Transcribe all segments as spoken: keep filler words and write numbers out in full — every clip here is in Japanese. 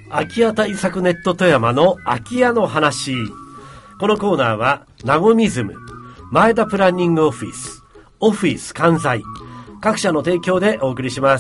空き家対策ネット富山の空き家の話。このコーナーはナゴミズム、前田プランニングオフィス、オフィス関西各社の提供でお送りします。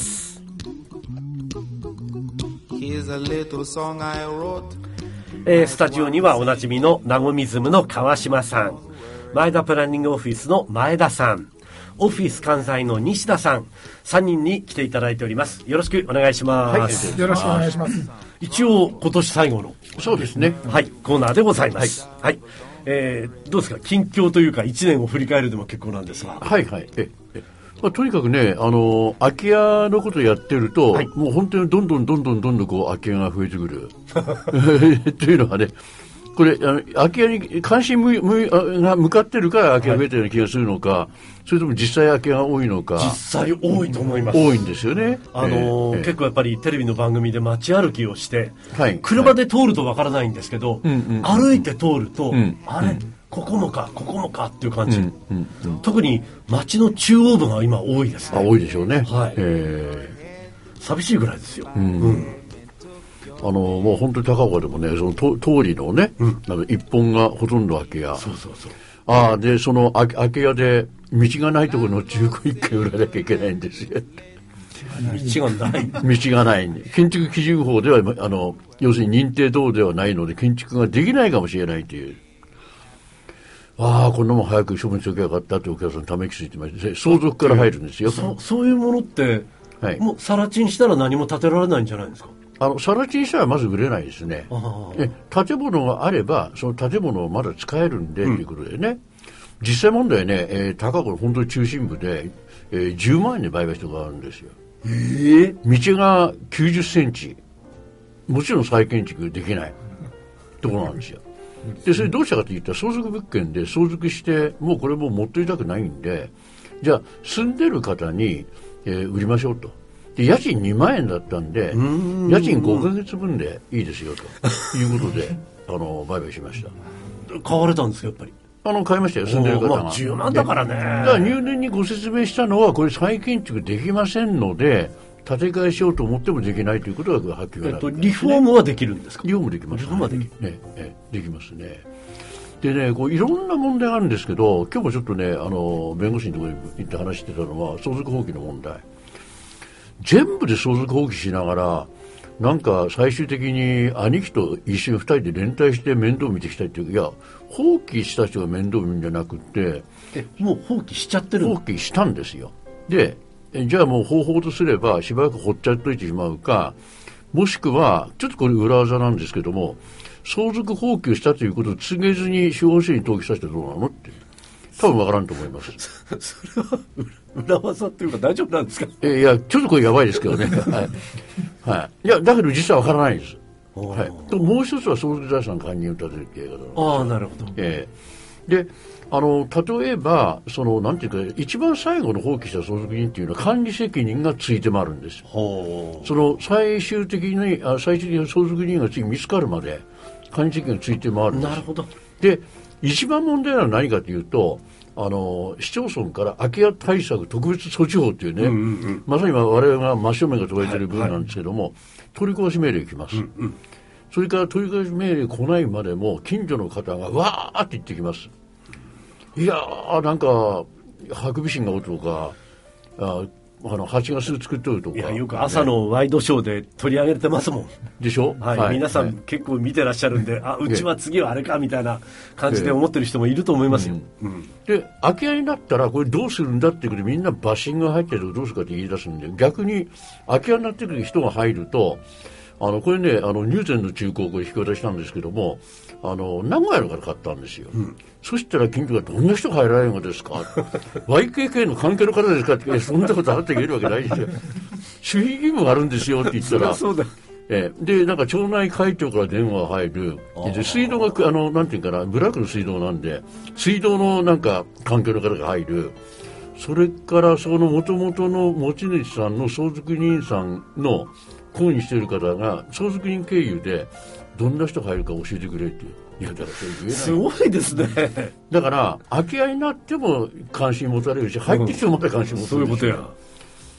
えー、スタジオにはおなじみのナゴミズムの川島さん、前田プランニングオフィスの前田さん、オフィス関西の西田さん、さんにんに来ていただいております。よろしくお願いします。 はい、よろしくお願いします。 一応今年最後のそうですね、 はい、コーナーでございます。はい、はい、えー、どうですか、近況というかいちねんを振り返るでも結構なんですが。 はいはい、ええ、まあ、とにかくね、あの空き家のことをやってると、はい、もう本当にどんどんどんどんどんどんこう空き家が増えてくるというのはね、これあの空き家に関心むむが向かってるから空き家増えたような気がするのか、はい、それとも実際空き家が多いのか。 実際多いと思います。 多いんですよね。 あのーえー、結構やっぱりテレビの番組で街歩きをして、はい、車で通るとわからないんですけど、はい、歩いて通ると、うん、あれ、うん、ここもかここもかっていう感じ、うんうんうん、特に街の中央部が今多いですね。 あ、多いでしょうね、 はい、えー、寂しいぐらいですよ、うんうん、 あのもう本当に高岡でもね、そのと通りのね、うん、なんか一本がほとんど空き家。 そうそうそう。 あでその空き家で道がないところの中古一回売らなきゃいけないんですよ。 道がない道がないんで、建築基準法ではあの要するに認定等ではないので建築ができないかもしれないという。ああ、こんなもん早く処分しておけばよかったとお客さんため息ついてまして、相続から入るんですよ。 そ, そういうものって、はい、もう更地にしたら何も建てられないんじゃないですか。 あの更地にしたらまず売れないですね。え建物があればその建物をまだ使えるんで、うん、ということでね、実際問題ね、えー、高岡の本当に中心部で、えー、じゅうまんえんで売買とかあるんですよ。 えー、 道がきゅうじゅっセンチ、もちろん再建築できないところなんですよ。でそれどうしたかといったら相続物件で相続してもうこれもう持っていたくないんで、じゃあ住んでる方に、えー、売りましょうと。で家賃にまんえんだったんで家賃ごかげつぶんでいいですよということであの売買しました。 買われたんですか。やっぱりあの買いましたよ、住んでる方が、 まあ、じゅうまんだからね。だから入念にご説明したのはこれ再建築できませんので建て替えしようと思ってもできないということがはっきり言われて、 えっと、リフォームはできるんですか。 リフォームできます、ね、 リフォームはできる、 ねね、できますね。でね、こういろんな問題があるんですけど、今日もちょっとねあの弁護士のところに行って話してたのは相続放棄の問題。全部で相続放棄しながらなんか最終的に兄貴と一緒にふたりで連帯して面倒見てきたいっていう、いや放棄した人が面倒見るんじゃなくて、 えもう放棄しちゃってる。 放棄したんですよ。でじゃあもう方法とすればしばらく放っちゃっといてしまうか、もしくはちょっとこれ裏技なんですけども、相続放棄をしたということを告げずに司法書に登記させてどうなのって多分わからんと思います。 それは裏技っていうか大丈夫なんですか。 えいやちょっとこれやばいですけどね、はいはい、いやだけど実はわからないです、はい、ともう一つは相続財産管理を立てるっていうやり方。 ああなるほど、 えー、であの例えばそのなんていうか一番最後の放棄した相続人っていうのは管理責任がついて回るんです。その最終的にあ最終的に相続人が次見つかるまで管理責任がついて回るんです。 なるほど。 で一番問題なのは何かというと、あの市町村から空き家対策特別措置法というね、うんうんうん、まさに今我々が真正面が捉えている部分なんですけども、はいはい、取り壊し命令が来ます、うんうん、それから取り壊し命令来ないまでも近所の方がわーって言ってきます。いやーなんかハクビシンがおるとかああの蜂が巣作っておるとか、 いやよく朝のワイドショーで取り上げてますもん。 でしょ、 はいはい、皆さん、はい、結構見てらっしゃるんで、あうちは次はあれかみたいな感じで思ってる人もいると思いますよ、 うんうん、で空き家になったらこれどうするんだっていうことでみんなバッシングが入ってるとどうするかって言い出すんで、逆に空き家になってくる人が入るとあのこれねあの入善の中古をこれ引き渡したんですけども、あの名古屋の方買ったんですよ、うん、そしたら近所がどんな人が入られるのですかワイケーケー の関係の方ですかってそんなことあって言えるわけないですよ。守秘義務があるんですよって言ったらそうだえでなんか町内会長から電話が入る。で水道があのなんていうかなブラックの水道なんで水道のなんか関係の方が入る。それからその元々の持ち主さんの相続人さんの婚姻している方が相続人経由でどんな人が入るか教えてくれっていやだからそれ言えない。 すごいですね。 だから空き家になっても関心持たれるし入ってきてもまた関心持たれるし、 うん、そういうことや。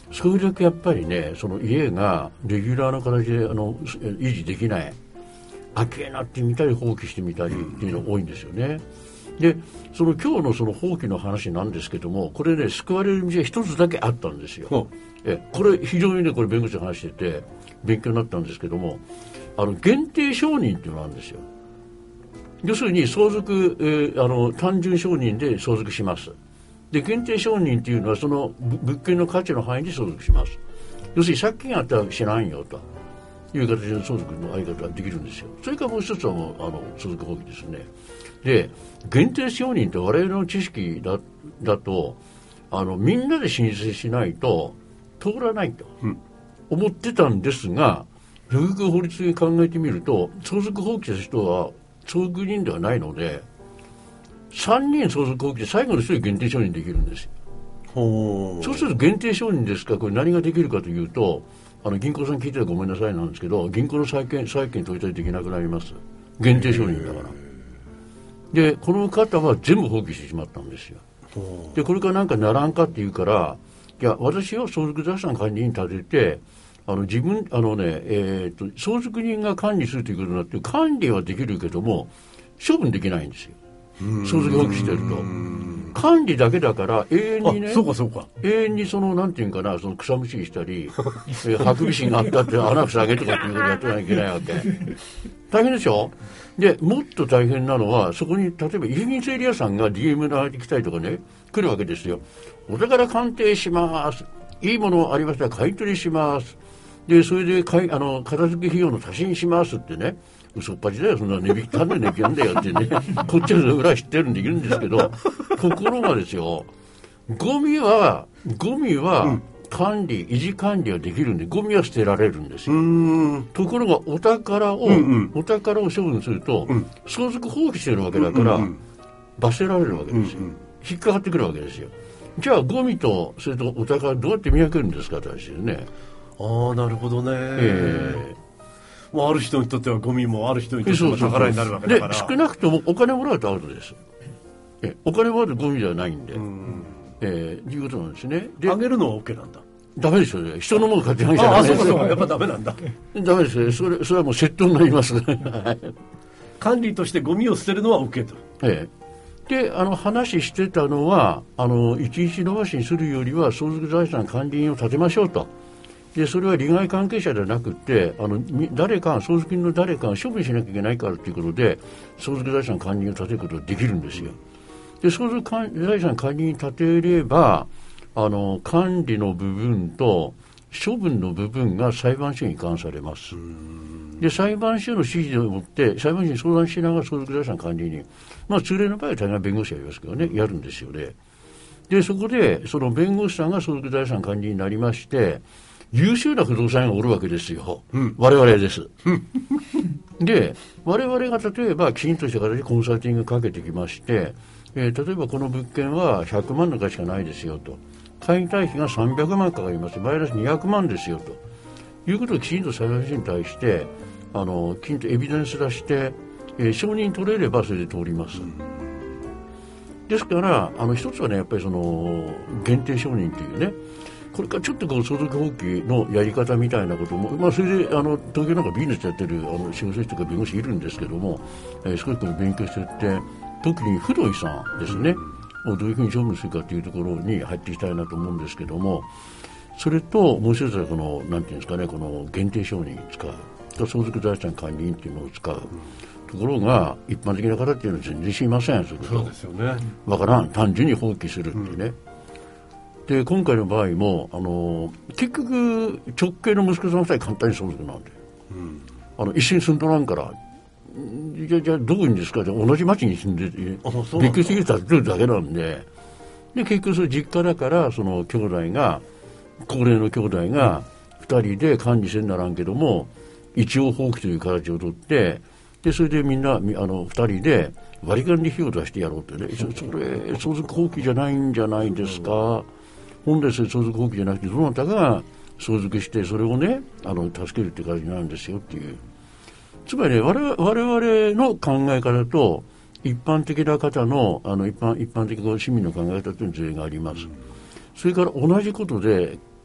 それだけやっぱりね、その家がレギュラーな形であの維持できない、空き家になってみたり放棄してみたりっていうのが多いんですよね。でその今日のその放棄の話なんですけども、これね救われる道が一つだけあったんですよ。えこれ非常にねこれ弁護士が話してて勉強になったんですけども、あの限定承認っていうのがあるんですよ。要するに相続、えー、あの単純承認で相続します。で限定承認っていうのはその物件の価値の範囲で相続します。要するに借金あったらしないよという形で相続の相方ができるんですよ。それからもう一つはもうあの相続放棄ですね。で限定承認って我々の知識 だ, だとあのみんなで申請しないと通らないと思ってたんですが、よく法律で考えてみると相続放棄した人は相続人ではないので、さんにん相続放棄で最後のひとり限定承認できるんですよ。ほう。そうすると限定承認ですから、これ何ができるかというと、あの銀行さん聞いてたらごめんなさいなんですけど、銀行の債権債権取り立てできなくなります。限定承認だから。でこの方は全部放棄してしまったんですよ。でこれからなんかならんかって言うから、いや私は相続財産管理人立てて、あの自分あのね、えー、と相続人が管理するということになって、管理はできるけども処分できないんですよ。相続放棄してると管理だけだから永遠にね、 そうかそうか、 永遠にそのなんていうかな、その草むしりしたりハクビシンがあったって穴塞げとかっていうことやってなきゃいけないわけ。大変でしょ。でもっと大変なのは、そこに例えば遺品整理屋さんが ディーエム で来たりとかね来るわけですよ。お宝鑑定します、いいものありましたら買い取りします、でそれでかいあの片付け費用の足しにしますってね、嘘っぱちだよ、そんな値引き単で値引きなんだよってねこっちの裏知ってるんできるんですけど、ところがですよ、ゴミはゴミは管理、うん、維持管理はできるんで、ゴミは捨てられるんですよ。うーん、ところがお宝を、うんうん、お宝を処分すると、うん、相続放棄してるわけだから、うんうん、罰せられるわけですよ、うんうん、引っかかってくるわけですよ。じゃあゴミとそれとお宝どうやって見分けるんですかって話ですね。 ああ、なるほどね、えー、もうある人にとってはゴミもある人にとっては宝になるわけだから、 で少なくともお金もらうとアウトです。えお金もらうとゴミじゃないんで、うん、えー、いうことなんですね。であげるのは OK なんだ。 ダメですよね。人のもの買ってないじゃないですか。 ああ、そうかそうか、やっぱダメなんだ。 ダメですね。それそれはもう窃盗になります管理としてゴミを捨てるのは OK と。 ええ、であの話してたのは、あのいちにち延ばしにするよりは相続財産管理人を立てましょうと。でそれは利害関係者ではなくて、あの誰か相続人の誰かが処分しなきゃいけないからということで相続財産管理人を立てることができるんですよ。で相続財産管理人立てれば、あの管理の部分と処分の部分が裁判所に移管されます。で裁判所の指示をもって裁判所に相談しながら相続財産管理人、まあ通例の場合は大概弁護士がやりますけどね、やるんですよね。でそこでその弁護士さんが相続財産管理人になりまして、優秀な不動産屋がおるわけですよ、うん、我々です、うん、で我々が例えばきちんとした形でコンサルティングかけてきまして、えー、例えばこの物件はひゃくまんの価値しかないですよと、解体費がさんびゃくまんかかります、マイナスにひゃくまんですよということをきちんと裁判所に対してあのきちんとエビデンス出して、えー、承認取れればそれで通ります。ですからあの一つはね、やっぱりその限定承認というね、これからちょっとこう相続放棄のやり方みたいなことも、まあ、それであの東京なんかビジネスやってるあの司法書士とか弁護士いるんですけども、えー、少しこう勉強していって、特に不動産ですね、をどういうふうに処分するかというところに入っていきたいなと思うんですけども、それともう一つはこのなんていうんですかね、この限定承認を使うと相続財産管理人というのを使うところが一般的な方っていうのは全然知りません。そういうことそうですよね。 わからん、単純に放棄するっていうね、うんで今回の場合もあの結局直系の息子さんさえ簡単に相続なんで、うん、あの一緒に住んどらんからじゃじゃどこにですか、同じ町に住んでてびっくりしてきたるだけなんで、で結局それ実家だからその兄弟が高齢の兄弟がふたりで管理せんならんけども一応放棄という形をとって、でそれでみんなあのふたりで割り勘で費用を出してやろうってね、それ相続放棄じゃないんじゃないですか、うん、本来相続放棄じゃなくてどなたが相続してそれをねあの助けるって感じなんですよっていう、つまりね我々、我々の考え方と一般的な方のあの一般一般的な市民の考え方というのがあります。それから同じことで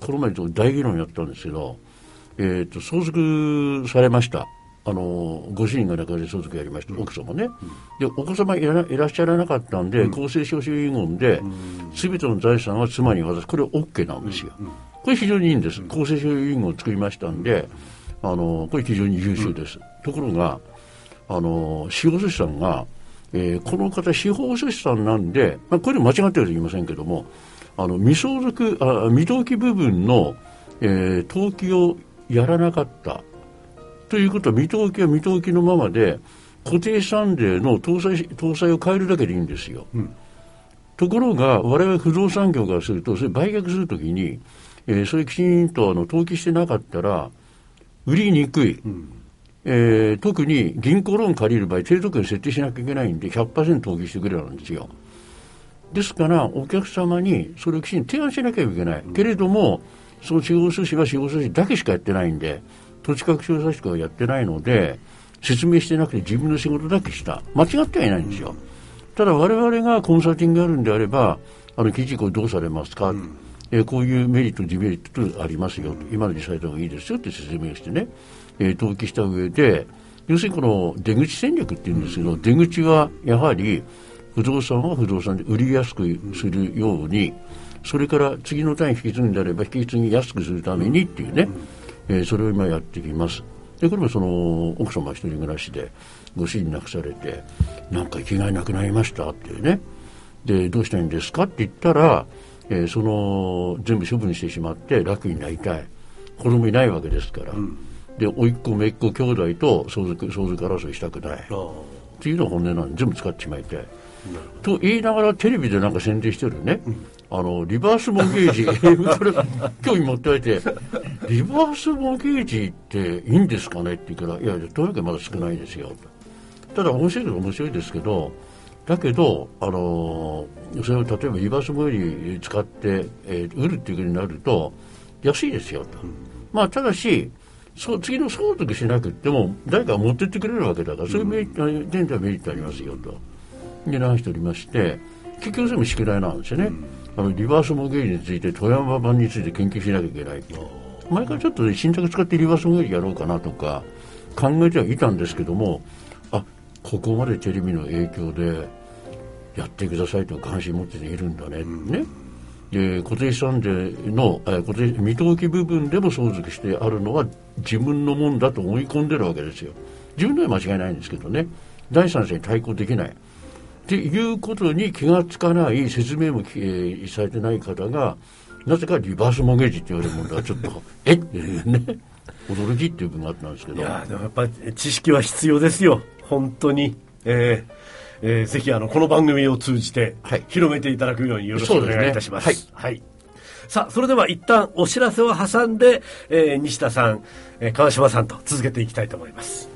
この前大議論やったんですけど、えー、と相続されました。あのご主人が中で相続やりました、うん、奥様ね、うん、でお子様い ら, いらっしゃらなかったんで、うん、公正証書遺言で、うん、全ての財産は妻に渡す。これ OK なんですよ、うん、これ非常にいいんです、うん、公正証書遺言を作りましたんで、あのこれ非常に優秀です、うん、ところがあの司法書士さんが、えー、この方司法書士さんなんで、まあ、これ間違ってると言いませんけども、あの未相続あ未登記部分の、えー、登記をやらなかったということは、未登記は未登記のままで固定資産税の搭載、搭載を変えるだけでいいんですよ、うん、ところが我々不動産業からすると、それ売却するときに、えー、それきちんとあの登記してなかったら売りにくい、うん、えー、特に銀行ローン借りる場合低得点設定しなきゃいけないんで ひゃくパーセント 登記してくれなんですよ。ですからお客様にそれをきちんと提案しなきゃいけない、うん、けれどもその司法書士は司法書士だけしかやってないんで、土地拡張査しかやってないので説明してなくて自分の仕事だけした。間違ってはいないんですよ、うん、ただ我々がコンサルティングがあるんであれば、あの記事これどうされますか、うん、えー、こういうメリットデメリットありますよ、うん、今のにされた方がいいですよって説明してね、えー、登記した上で、要するにこの出口戦略っていうんですけど、うん、出口はやはり不動産は不動産で売りやすくするように、それから次の単位引き継ぐんであれば引き継ぎやすくするためにっていうね、うん、えー、それを今やっていきます。でこれもその奥様一人暮らしでご主人亡くされて、なんか生きがいなくなりましたっていうね、でどうしたいんですかって言ったら、えー、その全部処分してしまって楽になりたい、子供いないわけですから、うん、で甥っ子姪っ子兄弟と相続相続争いしたくないっていうのが本音なんで全部使ってしまいたいと言いながら、テレビでなんか宣伝してるね、うん、あのリバースモーゲージこれ興味持っておいてリバースモーゲージっていいんですかねって言うから、いやいやとにかくまだ少ないですよ。ただ面白いのは面白いですけど、だけどあのそれを例えばリバースモーゲージ使って、えー、売るっていうことになると安いですよと、うん、まあただしそう次の相続しなくても誰かが持ってってくれるわけだから、そういうメリット、点ではメリットありますよとで話しておりまして、結局それも宿題なんですよね、うん、あのリバースモーゲージについて富山版について研究しなきゃいけない。前からちょっと、ね、新作使ってリバースモーゲージやろうかなとか考えてはいたんですけども、あここまでテレビの影響でやってくださいと関心持っているんだね、うん、ねで固定資産税の固定未登記部分でも相続してあるのは自分のもんだと思い込んでるわけですよ。自分では間違いないんですけどね、第三者に対抗できないっていうことに気がつかない、説明も、えー、されてない方がなぜかリバースモーゲージって言われるものはちょっとえっね驚きっていう部分があったんですけど、 いやでもやっぱり知識は必要ですよ本当に、えーえー、ぜひあのこの番組を通じて広めていただくようによろしくお願いいたします。はい、はい、さあそれでは一旦お知らせを挟んで、えー、西田さん、えー、川島さんと続けていきたいと思います。